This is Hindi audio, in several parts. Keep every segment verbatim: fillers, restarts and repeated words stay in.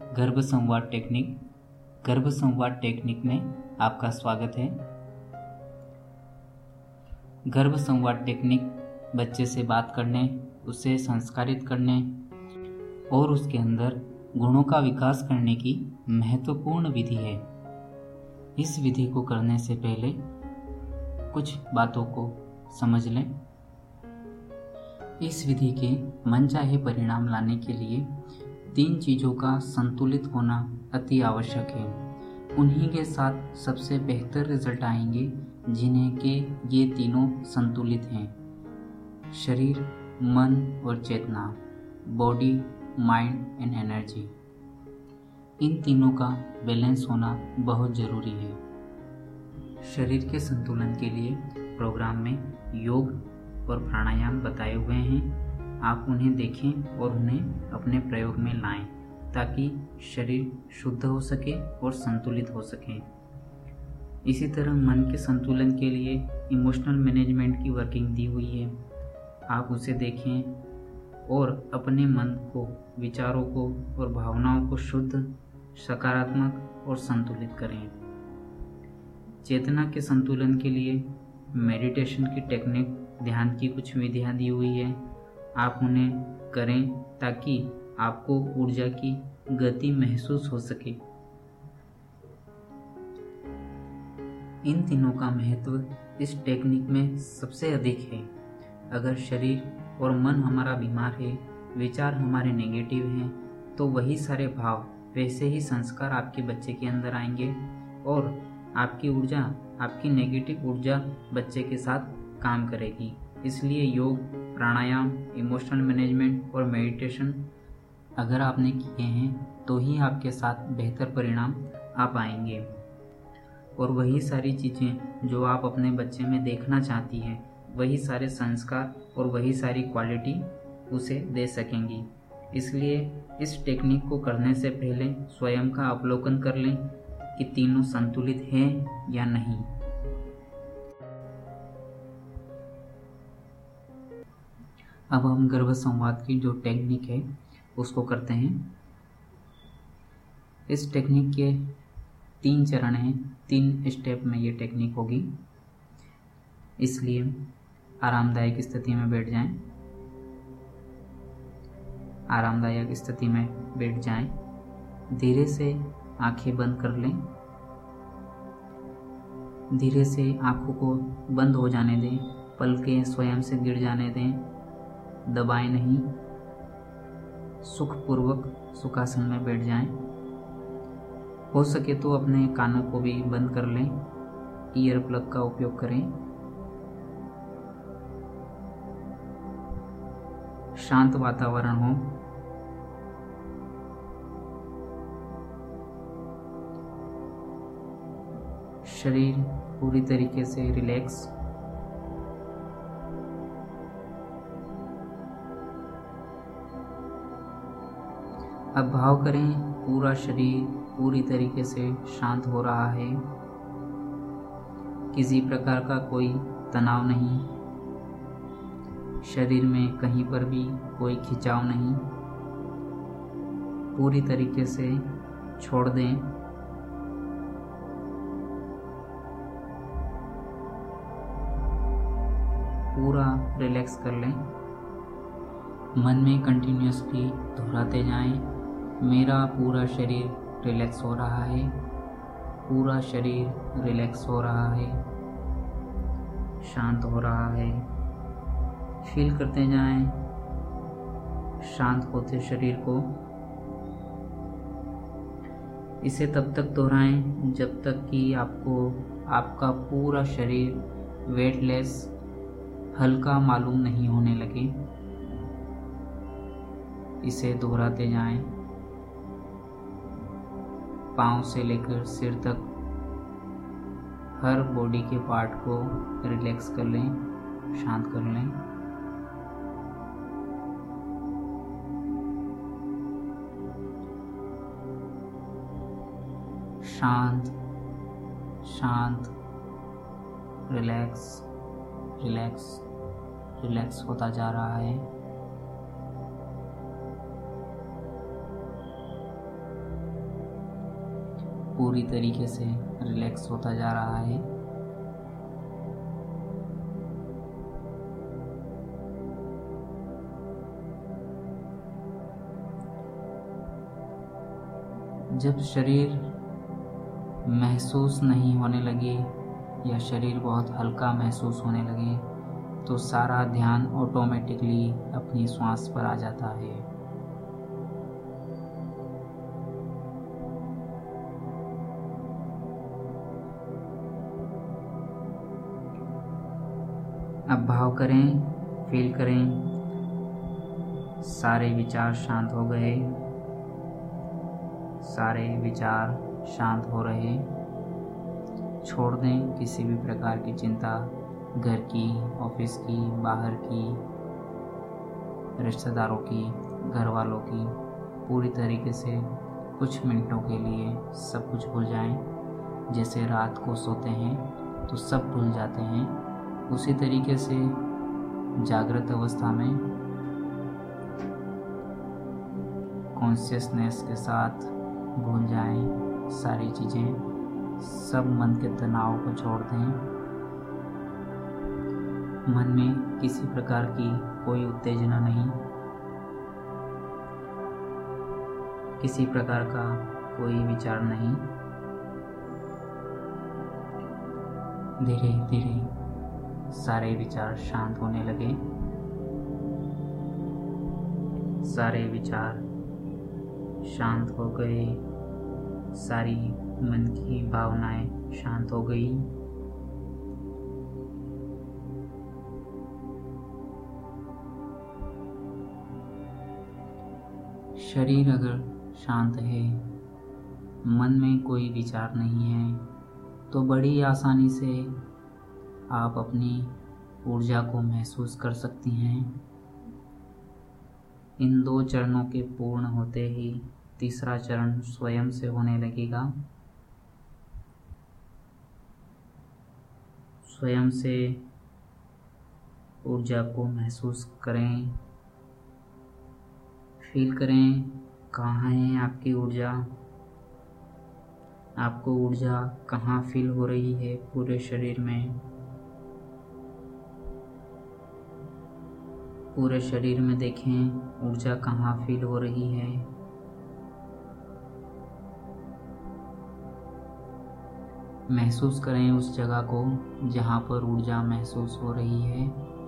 गर्भ संवाद टेक्निक गर्भ संवाद टेक्निक में आपका स्वागत है। गर्भ संवाद टेक्निक बच्चे से बात करने, उसे संस्कारित करने और उसके अंदर गुणों का विकास करने की महत्वपूर्ण विधि है। इस विधि को करने से पहले कुछ बातों को समझ लें। इस विधि के मनचाहे परिणाम लाने के लिए तीन चीज़ों का संतुलित होना अति आवश्यक है। उन्हीं के साथ सबसे बेहतर रिजल्ट आएंगे जिन्हें के ये तीनों संतुलित हैं: शरीर, मन और चेतना, बॉडी, माइंड एंड एनर्जी। इन तीनों का बैलेंस होना बहुत ज़रूरी है। शरीर के संतुलन के लिए प्रोग्राम में योग और प्राणायाम बताए हुए हैं। आप उन्हें देखें और उन्हें अपने प्रयोग में लाएं ताकि शरीर शुद्ध हो सके और संतुलित हो सके। इसी तरह मन के संतुलन के लिए इमोशनल मैनेजमेंट की वर्किंग दी हुई है। आप उसे देखें और अपने मन को, विचारों को और भावनाओं को शुद्ध, सकारात्मक और संतुलित करें। चेतना के संतुलन के लिए मेडिटेशन की टेक्निक, ध्यान की कुछ विधियां दी हुई है। आप उन्हें करें ताकि आपको ऊर्जा की गति महसूस हो सके। इन तीनों का महत्व इस टेक्निक में सबसे अधिक है। अगर शरीर और मन हमारा बीमार है, विचार हमारे नेगेटिव हैं, तो वही सारे भाव, वैसे ही संस्कार आपके बच्चे के अंदर आएंगे और आपकी ऊर्जा, आपकी नेगेटिव ऊर्जा बच्चे के साथ काम करेगी। इसलिए योग, प्राणायाम, इमोशनल मैनेजमेंट और मेडिटेशन अगर आपने किए हैं तो ही आपके साथ बेहतर परिणाम आ पाएंगे और वही सारी चीज़ें जो आप अपने बच्चे में देखना चाहती हैं, वही सारे संस्कार और वही सारी क्वालिटी उसे दे सकेंगी। इसलिए इस टेक्निक को करने से पहले स्वयं का अवलोकन कर लें कि तीनों संतुलित हैं या नहीं। अब हम गर्भ संवाद की जो टेक्निक है उसको करते हैं। इस टेक्निक के तीन चरण हैं, तीन स्टेप में ये टेक्निक होगी। इसलिए आरामदायक स्थिति में बैठ जाएं। आरामदायक स्थिति में बैठ जाएं। धीरे से आंखें बंद कर लें। धीरे से आंखों को बंद हो जाने दें। पलकें स्वयं से गिर जाने दें। दबाएं नहीं। सुखपूर्वक सुखासन में बैठ जाएं। हो सके तो अपने कानों को भी बंद कर लें। ईयर प्लग का उपयोग करें। शांत वातावरण हो। शरीर पूरी तरीके से रिलैक्स। अब भाव करें पूरा शरीर पूरी तरीके से शांत हो रहा है। किसी प्रकार का कोई तनाव नहीं। शरीर में कहीं पर भी कोई खिंचाव नहीं। पूरी तरीके से छोड़ दें। पूरा रिलैक्स कर लें। मन में कंटिन्यूअसली दोहराते जाएं, मेरा पूरा शरीर रिलैक्स हो रहा है, पूरा शरीर रिलैक्स हो रहा है, शांत हो रहा है। फील करते जाएं शांत होते शरीर को। इसे तब तक दोहराएं जब तक कि आपको आपका पूरा शरीर वेटलेस, हल्का मालूम नहीं होने लगे। इसे दोहराते जाएं। पाँव से लेकर सिर तक हर बॉडी के पार्ट को रिलैक्स कर लें, शांत कर लें। शांत शांत रिलैक्स रिलैक्स रिलैक्स होता जा रहा है। पूरी तरीके से रिलैक्स होता जा रहा है। जब शरीर महसूस नहीं होने लगे या शरीर बहुत हल्का महसूस होने लगे तो सारा ध्यान ऑटोमेटिकली अपनी श्वास पर आ जाता है। अब भाव करें, फील करें, सारे विचार शांत हो गए, सारे विचार शांत हो रहे। छोड़ दें किसी भी प्रकार की चिंता, घर की, ऑफिस की, बाहर की, रिश्तेदारों की, घर वालों की। पूरी तरीके से कुछ मिनटों के लिए सब कुछ भूल जाएं। जैसे रात को सोते हैं तो सब भूल जाते हैं, उसी तरीके से जागृत अवस्था में कॉन्शियसनेस के साथ भूल जाएं सारी चीज़ें। सब मन के तनाव को छोड़ दें। मन में किसी प्रकार की कोई उत्तेजना नहीं, किसी प्रकार का कोई विचार नहीं। धीरे धीरे सारे विचार शांत होने लगे, सारे विचार शांत हो गए, सारी मन की भावनाएं शांत हो गई। शरीर अगर शांत है, मन में कोई विचार नहीं है, तो बड़ी आसानी से आप अपनी ऊर्जा को महसूस कर सकती हैं। इन दो चरणों के पूर्ण होते ही तीसरा चरण स्वयं से होने लगेगा। स्वयं से ऊर्जा को महसूस करें, फील करें कहाँ है आपकी ऊर्जा, आपको ऊर्जा कहाँ फील हो रही है पूरे शरीर में। पूरे शरीर में देखें ऊर्जा कहाँ फील हो रही है। महसूस करें उस जगह को जहाँ पर ऊर्जा महसूस हो रही है।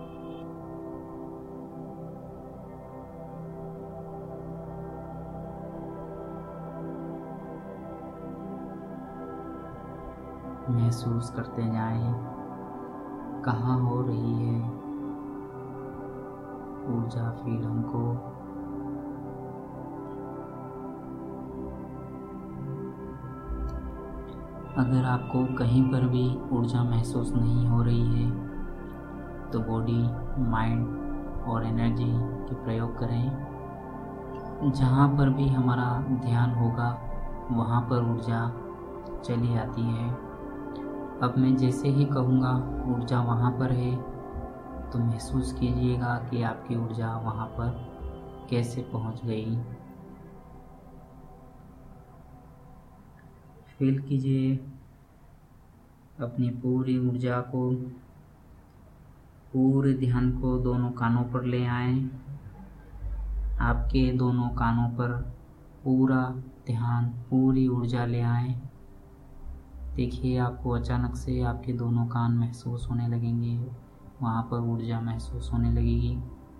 महसूस करते जाएं कहाँ हो रही है ऊर्जा फील हमको। अगर आपको कहीं पर भी ऊर्जा महसूस नहीं हो रही है तो बॉडी, माइंड और एनर्जी के प्रयोग करें। जहाँ पर भी हमारा ध्यान होगा वहाँ पर ऊर्जा चली आती है। अब मैं जैसे ही कहूँगा ऊर्जा वहाँ पर है तो महसूस कीजिएगा कि आपकी ऊर्जा वहाँ पर कैसे पहुँच गई। फील कीजिए अपनी पूरी ऊर्जा को, पूरे ध्यान को दोनों कानों पर ले आएं। आपके दोनों कानों पर पूरा ध्यान, पूरी ऊर्जा ले आएं। देखिए आपको अचानक से आपके दोनों कान महसूस होने लगेंगे, वहाँ पर ऊर्जा महसूस होने लगेगी।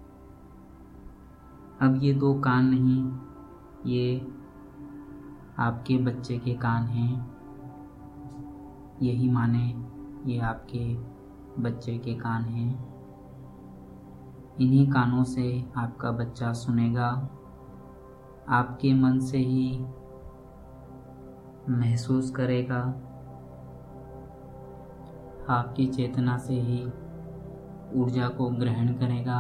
अब ये दो कान नहीं, ये आपके बच्चे के कान हैं। यही माने ये आपके बच्चे के कान हैं। इन्हीं कानों से आपका बच्चा सुनेगा। आपके मन से ही महसूस करेगा, आपकी चेतना से ही ऊर्जा को ग्रहण करेगा।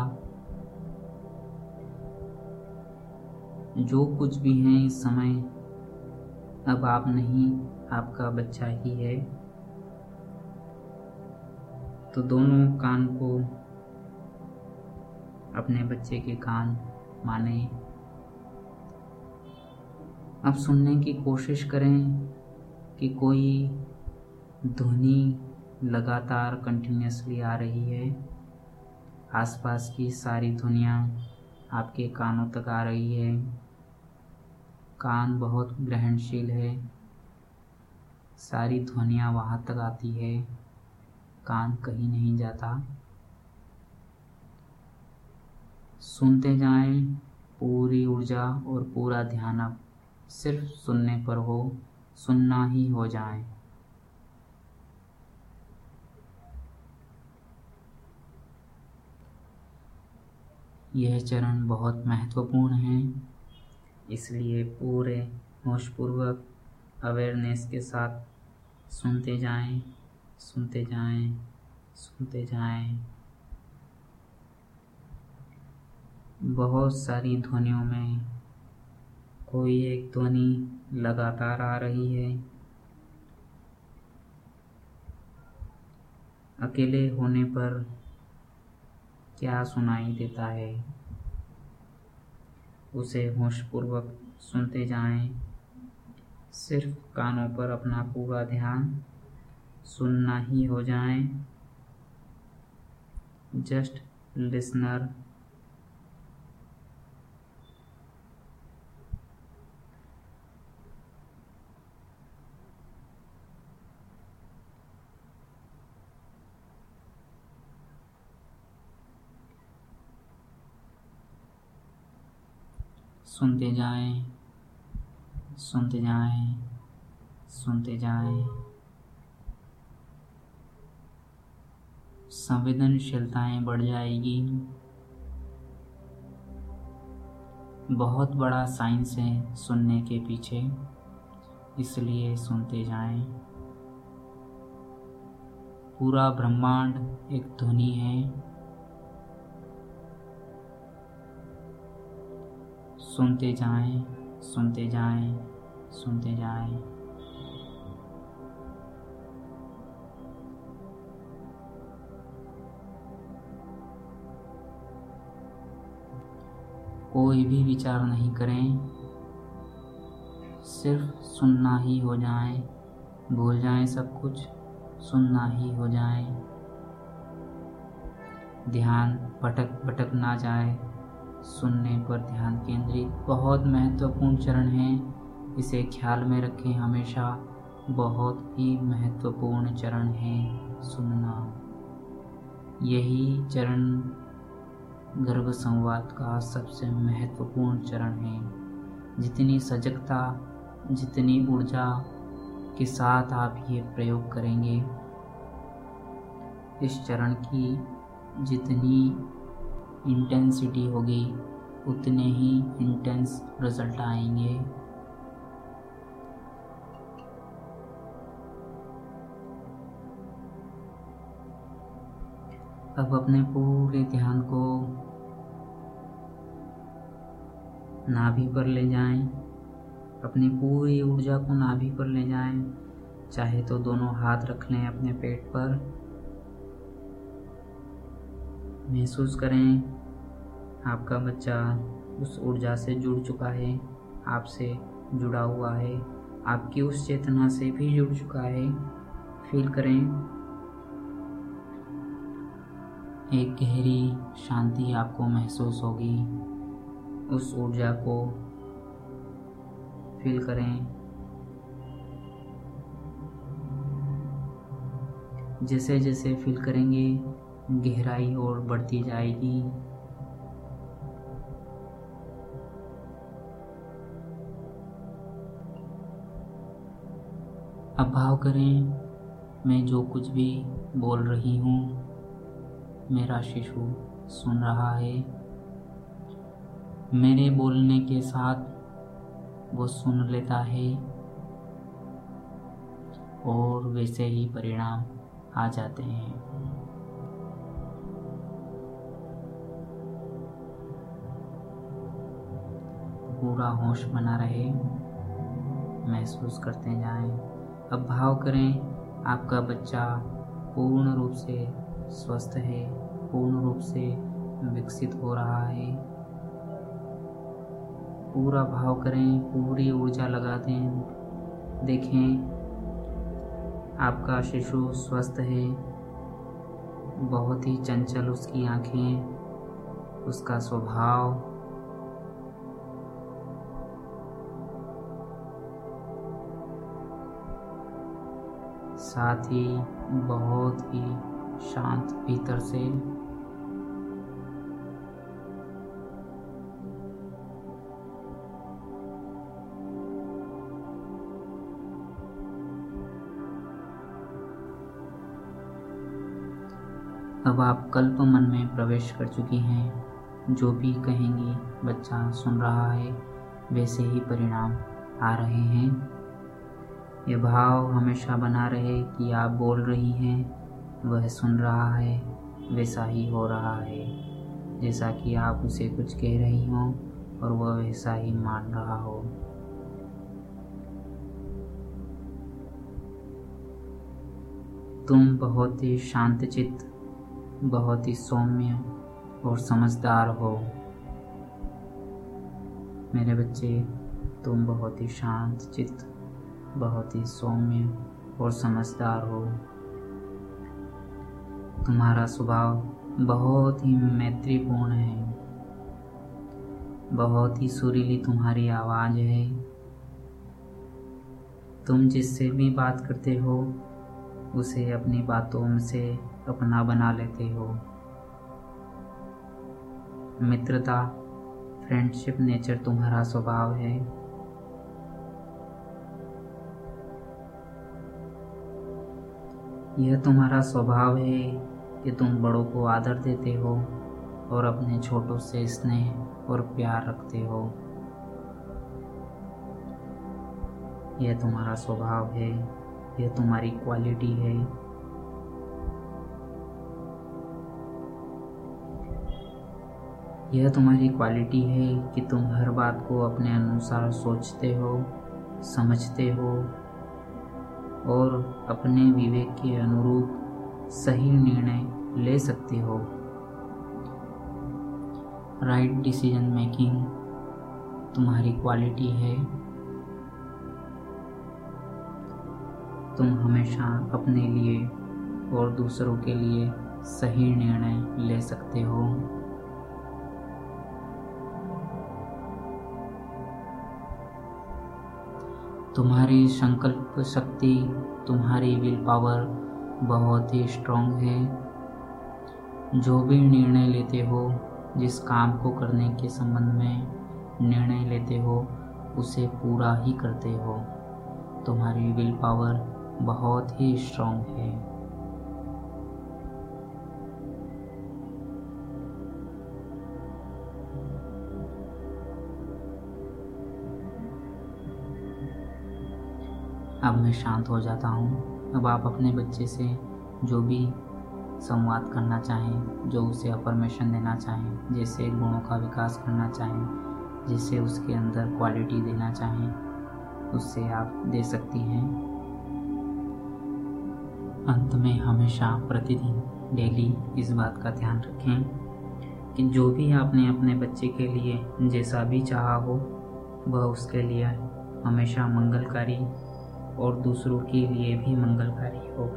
जो कुछ भी है इस समय, अब आप नहीं, आपका बच्चा ही है। तो दोनों कान को अपने बच्चे के कान माने। अब सुनने की कोशिश करें कि कोई ध्वनि लगातार कंटिन्यूसली आ रही है। आसपास की सारी ध्वनियाँ आपके कानों तक आ रही है। कान बहुत ग्रहणशील है, सारी ध्वनियाँ वहाँ तक आती है, कान कहीं नहीं जाता। सुनते जाएं, पूरी ऊर्जा और पूरा ध्यान अब सिर्फ सुनने पर हो, सुनना ही हो जाए। यह चरण बहुत महत्वपूर्ण है, इसलिए पूरे होशपूर्वक अवेयरनेस के साथ सुनते जाएं, सुनते जाएं, सुनते जाएं। बहुत सारी ध्वनियों में कोई एक ध्वनि लगातार आ रही है। अकेले होने पर क्या सुनाई देता है, उसे होशपूर्वक सुनते जाएं। सिर्फ कानों पर अपना पूरा ध्यान सुनना ही हो जाए। Just listener. सुनते जाएं, सुनते जाएं, सुनते जाएं। संवेदनशीलताएं बढ़ जाएगी। बहुत बड़ा साइंस है सुनने के पीछे, इसलिए सुनते जाएं। पूरा ब्रह्मांड एक ध्वनि है। सुनते जाएं, सुनते जाएं, सुनते जाएं। कोई भी विचार नहीं करें, सिर्फ सुनना ही हो जाए। भूल जाएं सब कुछ, सुनना ही हो जाए। ध्यान भटक भटक ना जाए, सुनने पर ध्यान केंद्रित। बहुत महत्वपूर्ण चरण है, इसे ख्याल में रखें हमेशा। बहुत ही महत्वपूर्ण चरण है सुनना। यही चरण गर्भ संवाद का सबसे महत्वपूर्ण चरण है। जितनी सजगता, जितनी ऊर्जा के साथ आप ये प्रयोग करेंगे, इस चरण की जितनी इंटेंसिटी होगी, उतने ही इंटेंस रिजल्ट आएंगे। अब अपने पूरे ध्यान को नाभि पर ले जाएं। अपनी पूरी ऊर्जा को नाभि पर ले जाएं। चाहे तो दोनों हाथ रख लें अपने पेट पर। महसूस करें आपका बच्चा उस ऊर्जा से जुड़ चुका है, आपसे जुड़ा हुआ है, आपकी उस चेतना से भी जुड़ चुका है। फील करें एक गहरी शांति आपको महसूस होगी। उस ऊर्जा को फील करें। जैसे जैसे फील करेंगे, गहराई और बढ़ती जाएगी। अब भाव करें, मैं जो कुछ भी बोल रही हूँ, मेरा शिशु सुन रहा है। मेरे बोलने के साथ वो सुन लेता है और वैसे ही परिणाम आ जाते हैं। पूरा होश बना रहे, महसूस करते जाएं। अब भाव करें आपका बच्चा पूर्ण रूप से स्वस्थ है, पूर्ण रूप से विकसित हो रहा है। पूरा भाव करें, पूरी ऊर्जा लगा दें। देखें आपका शिशु स्वस्थ है, बहुत ही चंचल उसकी आँखें, उसका स्वभाव, साथ ही बहुत ही शांत भीतर से। अब आप कल्प मन में प्रवेश कर चुकी हैं। जो भी कहेंगी बच्चा सुन रहा है, वैसे ही परिणाम आ रहे हैं। ये भाव हमेशा बना रहे कि आप बोल रही हैं, वह सुन रहा है, वैसा ही हो रहा है। जैसा कि आप उसे कुछ कह रही हों और वह वैसा ही मान रहा हो। तुम बहुत ही शांतचित्त, बहुत ही सौम्य और समझदार हो। मेरे बच्चे, तुम बहुत ही शांत चित्त, बहुत ही सौम्य और समझदार हो। तुम्हारा स्वभाव बहुत ही मैत्रीपूर्ण है, बहुत ही सुरीली तुम्हारी आवाज़ है। तुम जिससे भी बात करते हो उसे अपनी बातों से अपना बना लेते हो। मित्रता, फ्रेंडशिप नेचर तुम्हारा स्वभाव है। यह तुम्हारा स्वभाव है कि तुम बड़ों को आदर देते हो और अपने छोटों से स्नेह और प्यार रखते हो। यह तुम्हारा स्वभाव है, यह तुम्हारी क्वालिटी है। यह तुम्हारी क्वालिटी है कि तुम हर बात को अपने अनुसार सोचते हो, समझते हो और अपने विवेक के अनुरूप सही निर्णय ले सकते हो। राइट डिसीजन मेकिंग तुम्हारी क्वालिटी है। तुम हमेशा अपने लिए और दूसरों के लिए सही निर्णय ले सकते हो। तुम्हारी संकल्प शक्ति, तुम्हारी विल पावर बहुत ही स्ट्रॉन्ग है। जो भी निर्णय लेते हो, जिस काम को करने के संबंध में निर्णय लेते हो, उसे पूरा ही करते हो। तुम्हारी विल पावर बहुत ही स्ट्रॉन्ग है। अब मैं शांत हो जाता हूँ। अब आप अपने बच्चे से जो भी संवाद करना चाहें, जो उसे अफर्मेशन देना चाहें, जैसे गुणों का विकास करना चाहें, जैसे उसके अंदर क्वालिटी देना चाहें, उससे आप दे सकती हैं। अंत में हमेशा प्रतिदिन डेली इस बात का ध्यान रखें कि जो भी आपने अपने बच्चे के लिए जैसा भी चाहा हो, वह उसके लिए हमेशा मंगलकारी और दूसरों के लिए भी मंगलकारी हो।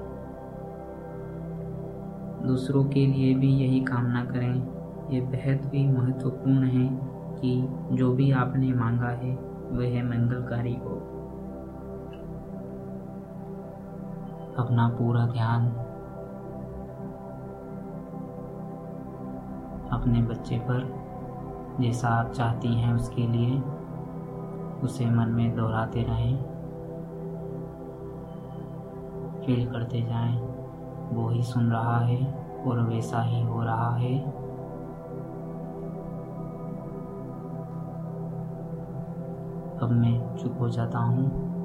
दूसरों के लिए भी यही कामना करें। ये बेहद ही महत्वपूर्ण है कि जो भी आपने मांगा है वह मंगलकारी हो। अपना पूरा ध्यान अपने बच्चे पर, जैसा आप चाहती हैं उसके लिए, उसे मन में दोहराते रहें, फील करते जाएं। वो ही सुन रहा है और वैसा ही हो रहा है। अब मैं चुप हो जाता हूँ।